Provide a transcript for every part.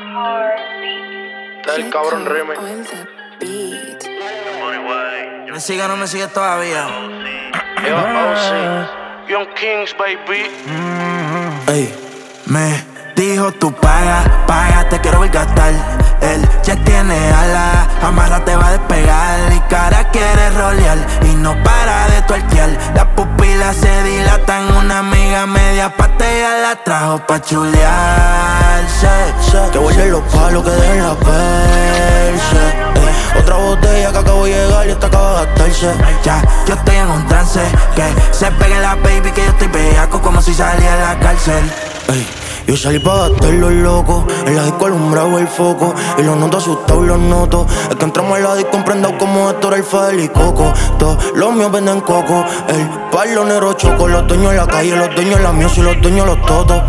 Del cabrón Remy. ¿Me sigue o no me sigue todavía? Yo, Young Kings, baby. Ey, me dijo tú paga, te quiero ver gastar. Él ya tiene alas, amarra te va a despegar. Y cara quiere rolear y no para de tuertear. Las pupilas se dilatan, una amiga media patella la trajo pa' chulearse. Que vuelven los palos, que dejen la perse. Otra botella que acabo de llegar y esta acaba de gastarse. Ya, yo estoy en un trance, que se pegue la baby, que yo estoy bellaco como si saliera de la cárcel. Ey, yo salí pa' gastar los locos, en la disco alumbrado el foco. Y los noto asustados, los noto. Es que entramos en la disco prendado como Héctor, el Fadel y Coco. Todos los míos venden coco, el palo negro choco. Los dueños en la calle, los dueños la míos y los dueños los totos.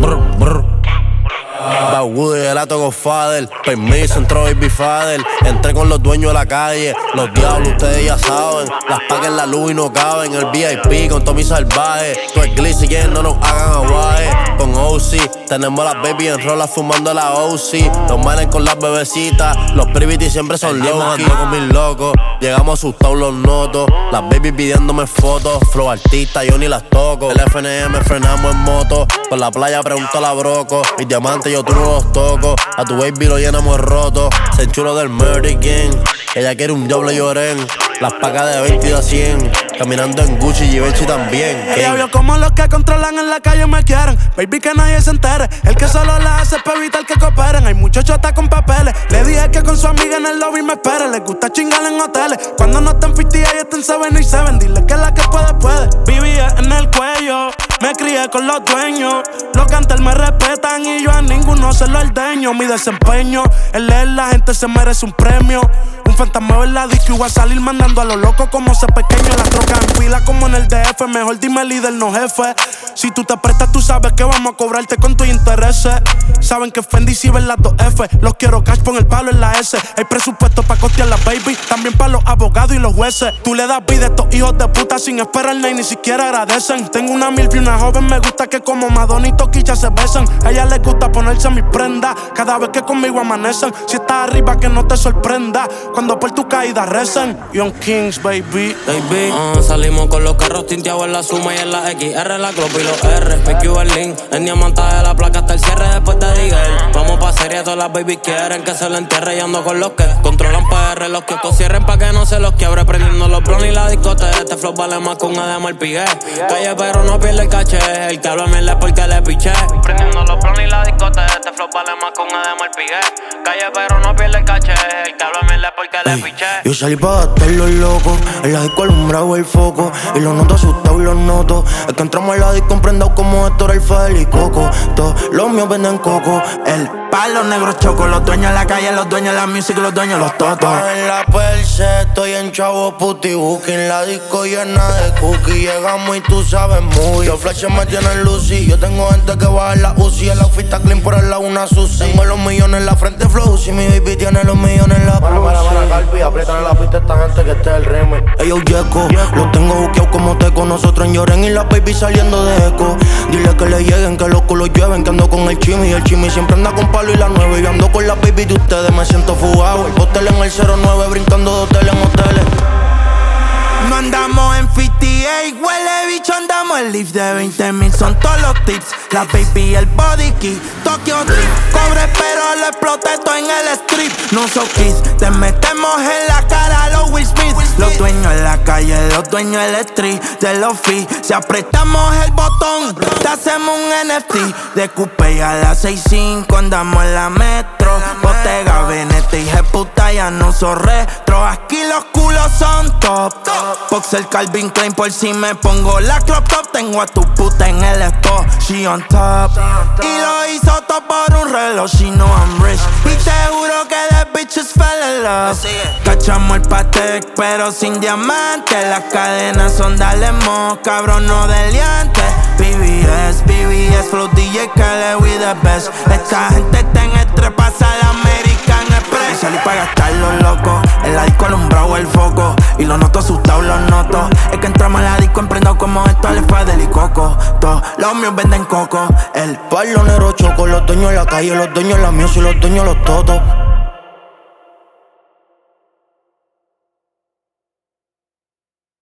Bagudo y el ato Godfather. Permiso, entró Baby Father. Entré con los dueños de la calle. Los diablos, ustedes ya saben. Las pagas en la luz y no caben. El VIP con Tommy Salvaje. Todo el glitz y no nos hagan aguaje. Con OC, tenemos las baby en rolas fumando la OC. Los manes con las bebecitas. Los privity siempre son locos. Ando con mis locos. Llegamos asustados, los notos. Las baby pidiéndome fotos. Flow artista, yo ni las toco. El FNM frenamos en moto. Por la playa pregunto a la broco. Mis diamantes yo tú no los toco. A tu baby lo llenamos roto. Se enchulo del Murder Gang. Ella quiere un doble lloren. Las pagas de 20 y de 100. Caminando en Gucci y Givenchy también. Ella vio como los que controlan en la calle me quieren. Baby, que nadie se entere. El que solo la hace para evitar que cooperen. Hay muchos chotas con papeles. Le dije que con su amiga en el lobby me espere. Les gusta chingar en hoteles. Cuando no están 50 y están 77. Dile que la que puede. Vivía en el cuello. Me crié con los dueños. Los cantantes me respetan y yo a ninguno se lo ordeño. Mi desempeño, el leer la gente se merece un premio. Un fantasma en la disco y voy a salir mandando a los locos como ese pequeño. La troca en fila como en el DF. Mejor dime líder, no jefe. Si tú te prestas, tú sabes que vamos a cobrarte con tus intereses. Saben que Fendi si ven las 2F. Los quiero cash, pon el palo en la S. Hay presupuesto pa' costear la baby. También pa' los abogados y los jueces. Tú le das vida a estos hijos de puta sin esperar nada y ni siquiera agradecen. Tengo una milf y una joven, me gusta que como Madonna y Toquicha se besan. A ella les gusta ponerse mi prenda cada vez que conmigo amanecen. Si estás arriba que no te sorprenda cuando por tu caída recen. Young Kings, baby. Salimos con los carros tinteados en la Suma y en la XR, la Club y los R. Me el link, el diamante de la placa hasta el cierre después de Digel. Vamos pa' serie, todas las babies quieren que se lo entierre. Y ando con los que controlan PR, los que cierren pa' que no se los quiebre. Prendiendo los blondes y la discoteca. Este flow vale más que un edema el pigué. Calle pero no pierde el caché. El que habla mierda es porque le piché. Prendiendo los blondes y la discoteca. Este flow vale más que un edema el pigué. Calle pero no pierde el caché. El que habla mierda es porque le piché. Yo salí pa' gastar los locos, en la disco alumbrado el foco. Y los noto asustados, los noto. Es que entramos en la disco prendados como Héctor, el Fadel y Coco. Todos los míos venden coco. El palo negro choco. Los dueños en la calle, los dueños de la music, los dueños los totos. En la perse, estoy en chavo puti booking. La disco llena de cookies. Llegamos y tú sabes muy. Los flashes me tienen Lucy. Yo tengo gente que baja en la UCI. El outfit está clean por el lado una Susi. Tengo los millones en la frente flow. Si mi baby tiene los millones en la Para, Calpi, apretan la pista esta gente que esté el remix. Ey, Yeco, los tengo buqueados como teco. Nosotros en Lloren y la baby saliendo de eco. Dile que le lleguen, que los culos llueven. Que ando con el chimi y el chimi siempre anda con palo y la 9. Y ando con la baby de ustedes, me siento fugado. El hotel en el 09, brincando de hotel en hoteles. No andamos en 58, huele bicho, andamos en lift de 20,000, son todos los tips. La baby, el body key, Tokyo Drift. Cobre pero lo exploté todo en el strip. No so kids, te metemos en la cara a los Will Smith. Los dueños en la calle, los dueños del street, de los fees. Si apretamos el botón, te hacemos un NFT. De Coupe a las 6.5 andamos en la metro. Bottega Veneta, hija puta, ya no soy retro. Aquí los culos son top. Boxer Calvin Klein por si me pongo la crop top. Tengo a tu puta en el spot, she on top. Y lo hizo todo por un reloj, she know I'm rich. Y te juro que the bitches fell in love. Cachamos el Patek pero sin diamante. Las cadenas son dale mo, cabrón no deliante. BBS, flow DJ Khaled with the best. Esta gente está en estrés, pasa la American Express. Y salí pa' gastar los locos, en la disco alumbrado el foco. Y los noto asustados, los noto. Es que entramos en la disco disco emprendado como esto le fue del y coco. Todos los míos venden coco. El Palo negro choco, los dueños en la calle, los dueños la music, los dueños los totos.